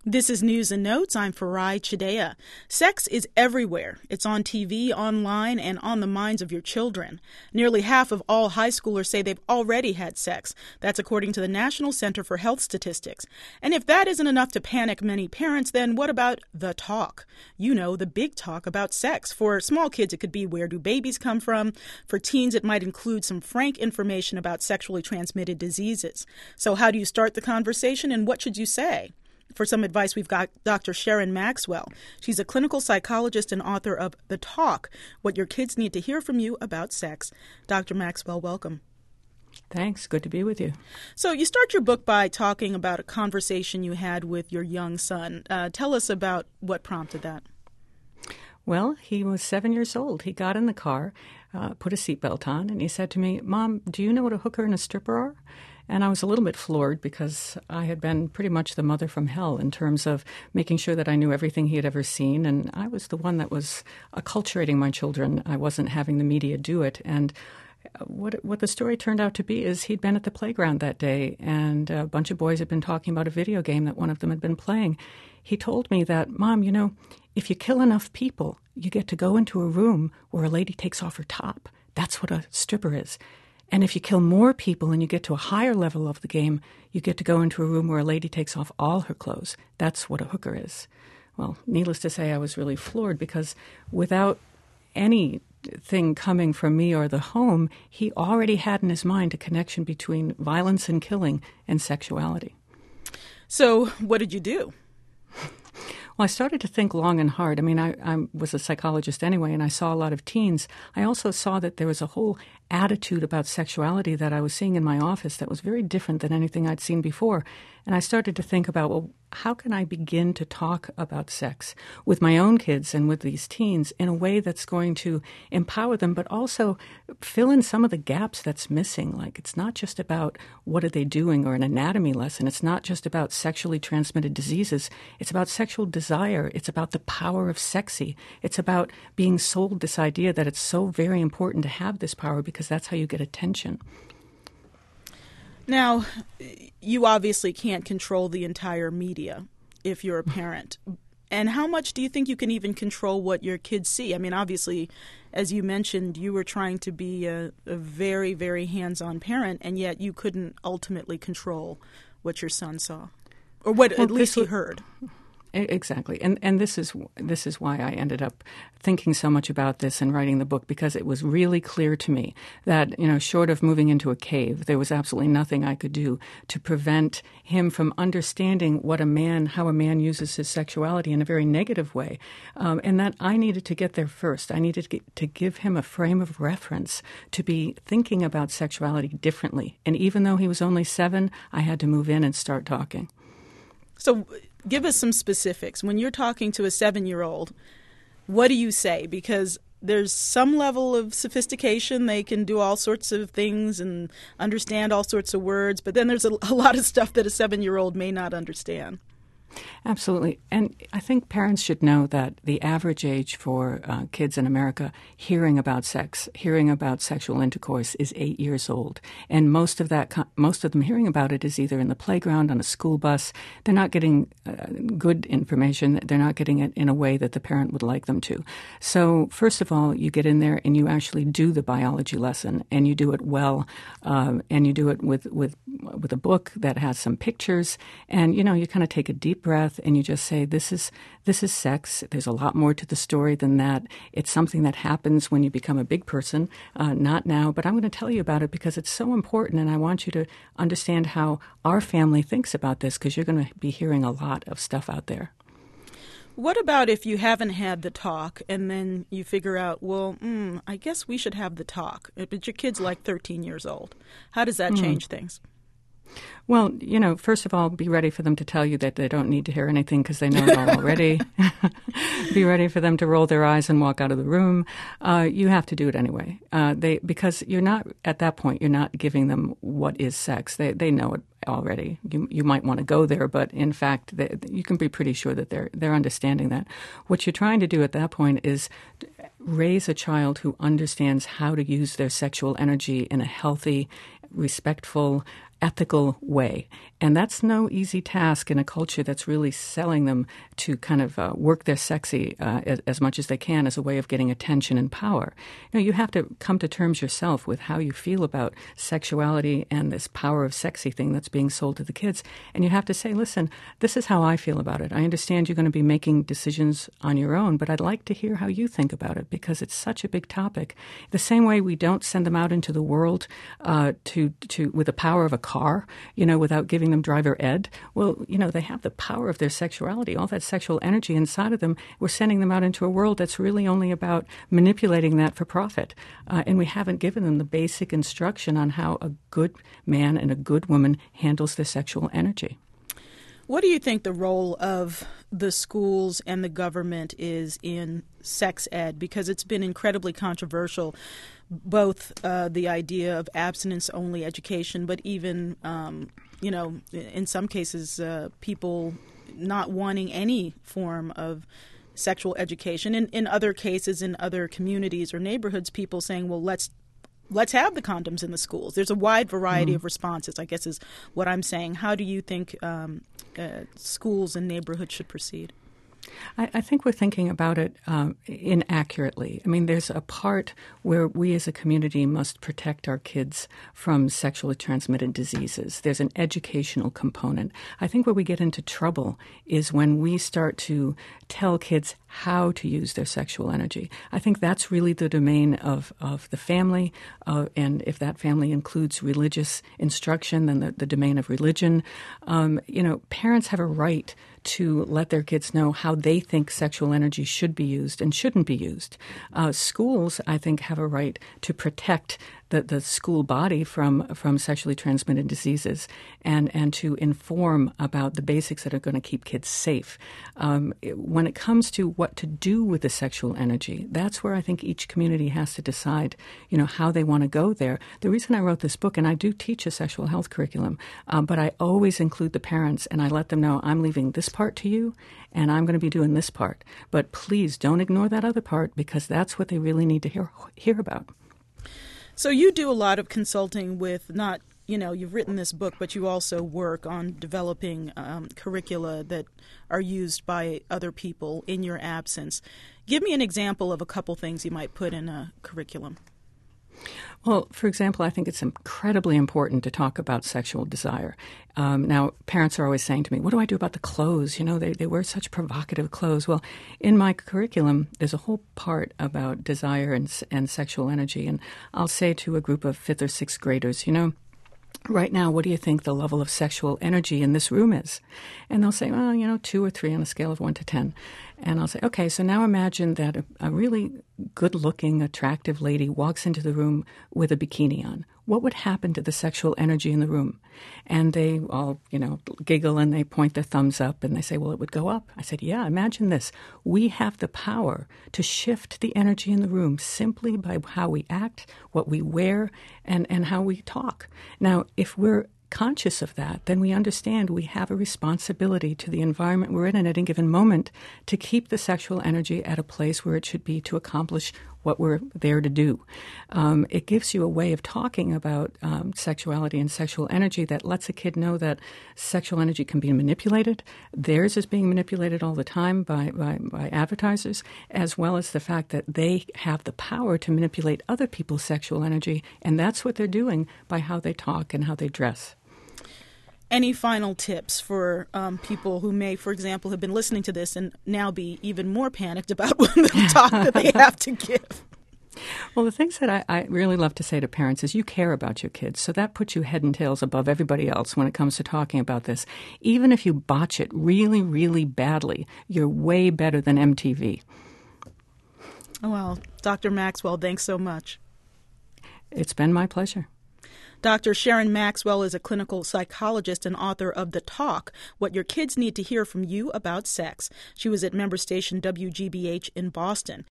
This is News and Notes. I'm Farai Chidea. Sex is everywhere. It's on TV, online, and on the minds of your children. Nearly half of all high schoolers say they've already had sex. That's according to the National Center for Health Statistics. And if that isn't enough to panic many parents, then what about the talk? You know, the big talk about sex. For small kids, it could be where do babies come from. For teens, it might include some frank information about sexually transmitted diseases. So how do you start the conversation, and what should you say? For some advice, we've got Dr. Sharon Maxwell. She's a clinical psychologist and author of The Talk, What Your Kids Need to Hear From You About Sex. Dr. Maxwell, welcome. Thanks. Good to be with you. So you start your book by talking about a conversation you had with your young son. Tell us about what prompted that. Well, he was 7 years old. He got in the car, put a seatbelt on, and he said to me, "Mom, do you know what a hooker and a stripper are?" And I was a little bit floored because I had been pretty much the mother from hell in terms of making sure that I knew everything he had ever seen. And I was the one that was acculturating my children. I wasn't having the media do it. And what the story turned out to be is he'd been at the playground that day, and a bunch of boys had been talking about a video game that one of them had been playing. He told me that, "Mom, you know, if you kill enough people, you get to go into a room where a lady takes off her top. That's what a stripper is. And if you kill more people and you get to a higher level of the game, you get to go into a room where a lady takes off all her clothes. That's what a hooker is." Well, needless to say, I was really floored because without anything coming from me or the home, he already had in his mind a connection between violence and killing and sexuality. So what did you do? Well, I started to think long and hard. I mean, I was a psychologist anyway, and I saw a lot of teens. I also saw that there was a whole attitude about sexuality that I was seeing in my office that was very different than anything I'd seen before. And I started to think about, well, how can I begin to talk about sex with my own kids and with these teens in a way that's going to empower them, but also fill in some of the gaps that's missing? Like, it's not just about what are they doing or an anatomy lesson. It's not just about sexually transmitted diseases. It's about sexual desire. It's about the power of sexy. It's about being sold this idea that it's so very important to have this power because that's how you get attention. Now, you obviously can't control the entire media if you're a parent. And how much do you think you can even control what your kids see? I mean, obviously, as you mentioned, you were trying to be a very, very hands-on parent, and yet you couldn't ultimately control what your son saw, or what at least he heard. Exactly. And this is why I ended up thinking so much about this and writing the book, because it was really clear to me that, you know, short of moving into a cave, there was absolutely nothing I could do to prevent him from understanding how a man uses his sexuality in a very negative way. And that I needed to get there first. I needed to give him a frame of reference to be thinking about sexuality differently. And even though he was only 7, I had to move in and start talking. So give us some specifics. When you're talking to a 7-year-old, what do you say? Because there's some level of sophistication. They can do all sorts of things and understand all sorts of words, but then there's a lot of stuff that a 7-year-old may not understand. Absolutely. And I think parents should know that the average age for kids in America hearing about sex, hearing about sexual intercourse is 8 years old. And most of them hearing about it is either in the playground, on a school bus. They're not getting good information. They're not getting it in a way that the parent would like them to. So first of all, you get in there and you actually do the biology lesson, and you do it well, and you do it with a book that has some pictures. And, you know, you kind of take a deep breath and you just say, this is sex. There's a lot more to the story than that. It's something that happens when you become a big person, not now, but I'm going to tell you about it because it's so important, and I want you to understand how our family thinks about this, because you're going to be hearing a lot of stuff out there. What about if you haven't had the talk and then you figure out, well, I guess we should have the talk, but your kid's like 13 years old. How does that change things? Well, you know, first of all, be ready for them to tell you that they don't need to hear anything because they know it all already. Be ready for them to roll their eyes and walk out of the room. You have to do it anyway. Because you're not, at that point, you're not giving them what is sex. They know it already. You might want to go there, but in fact, you can be pretty sure that they're understanding that. What you're trying to do at that point is raise a child who understands how to use their sexual energy in a healthy, respectful, ethical way. And that's no easy task in a culture that's really selling them to kind of work their sexy as much as they can as a way of getting attention and power. You have to come to terms yourself with how you feel about sexuality and this power of sexy thing that's being sold to the kids. And you have to say, listen, this is how I feel about it. I understand you're going to be making decisions on your own, but I'd like to hear how you think about it because it's such a big topic. The same way we don't send them out into the world with the power of a car, without giving them driver ed. Well, they have the power of their sexuality, all that sexual energy inside of them. We're sending them out into a world that's really only about manipulating that for profit. And we haven't given them the basic instruction on how a good man and a good woman handles their sexual energy. What do you think the role of the schools and the government is in sex ed? Because it's been incredibly controversial, both the idea of abstinence-only education, but even, in some cases, people not wanting any form of sexual education. In other cases, in other communities or neighborhoods, people saying, well, let's have the condoms in the schools. There's a wide variety of responses, I guess is what I'm saying. How do you think schools and neighborhoods should proceed? I think we're thinking about it inaccurately. I mean, there's a part where we as a community must protect our kids from sexually transmitted diseases. There's an educational component. I think where we get into trouble is when we start to tell kids how to use their sexual energy. I think that's really the domain of the family, and if that family includes religious instruction, then the domain of religion. Parents have a right to let their kids know how they think sexual energy should be used and shouldn't be used. Schools, I think, have a right to protect the school body from sexually transmitted diseases and to inform about the basics that are going to keep kids safe. When it comes to what to do with the sexual energy, that's where I think each community has to decide, how they want to go there. The reason I wrote this book, and I do teach a sexual health curriculum, but I always include the parents and I let them know I'm leaving this part to you and I'm going to be doing this part. But please don't ignore that other part because that's what they really need to hear about. So you do a lot of consulting with you've written this book, but you also work on developing curricula that are used by other people in your absence. Give me an example of a couple things you might put in a curriculum. Well, for example, I think it's incredibly important to talk about sexual desire. Now, parents are always saying to me, what do I do about the clothes? They wear such provocative clothes. Well, in my curriculum, there's a whole part about desire and sexual energy. And I'll say to a group of 5th or 6th graders, right now, what do you think the level of sexual energy in this room is? And they'll say, well, 2 or 3 on a scale of 1 to 10. And I'll say, okay, so now imagine that a really good-looking, attractive lady walks into the room with a bikini on. What would happen to the sexual energy in the room? And they all, giggle and they point their thumbs up and they say, well, it would go up. I said, yeah, imagine this. We have the power to shift the energy in the room simply by how we act, what we wear, and how we talk. Now, if we're conscious of that, then we understand we have a responsibility to the environment we're in at any given moment to keep the sexual energy at a place where it should be to accomplish what we're there to do. It gives you a way of talking about sexuality and sexual energy that lets a kid know that sexual energy can be manipulated. Theirs is being manipulated all the time by advertisers, as well as the fact that they have the power to manipulate other people's sexual energy, and that's what they're doing by how they talk and how they dress. Any final tips for people who may, for example, have been listening to this and now be even more panicked about the talk that they have to give? Well, the things that I really love to say to parents is you care about your kids, so that puts you head and tails above everybody else when it comes to talking about this. Even if you botch it really, really badly, you're way better than MTV. Well, Dr. Maxwell, thanks so much. It's been my pleasure. Dr. Sharon Maxwell is a clinical psychologist and author of The Talk, What Your Kids Need to Hear from You About Sex. She was at member station WGBH in Boston.